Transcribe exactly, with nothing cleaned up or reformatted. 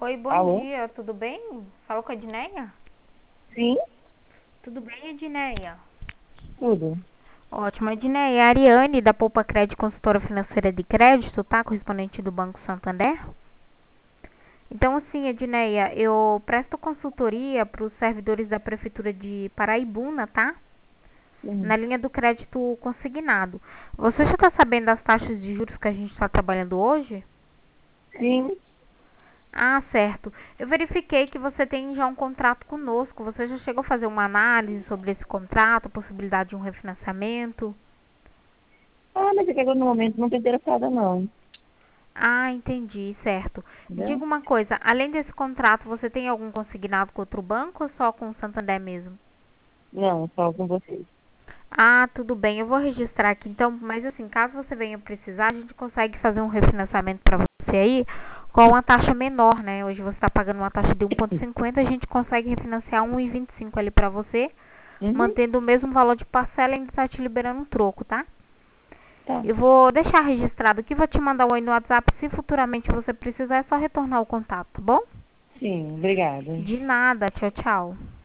Oi, bom Alô? dia, tudo bem? Fala com a Edneia? Sim, Tudo bem, Edneia? tudo. Ótimo, Edneia. É a Ariane, da Poupa Crédito, consultora financeira de crédito, tá? Correspondente do Banco Santander. Então, assim, Edneia, eu presto consultoria para os servidores da Prefeitura de Paraibuna, tá? Sim, Na linha do crédito consignado. Você já está sabendo das taxas de juros que a gente está trabalhando hoje? sim. Ah, certo. Eu verifiquei que você tem já um contrato conosco. Você já chegou a fazer uma análise sobre esse contrato, a possibilidade de um refinanciamento? Ah, mas é que agora no momento não estou interessada, não. Ah, entendi, certo. Me diga Entendeu? uma coisa, além desse contrato, você tem algum consignado com outro banco ou só com o Santander mesmo? Não, só com vocês. Ah, tudo bem, eu vou registrar aqui então, mas assim, caso você venha precisar, a gente consegue fazer um refinanciamento para você aí com uma taxa menor, né? Hoje você está pagando uma taxa de um vírgula cinquenta, a gente consegue refinanciar um vírgula vinte e cinco ali para você, Uhum, mantendo o mesmo valor de parcela e ainda está te liberando um troco, tá? tá. Eu vou deixar registrado aqui, vou te mandar um oi no WhatsApp, se futuramente você precisar, é só retornar o contato, tá bom? Sim, obrigada. De nada, tchau, tchau.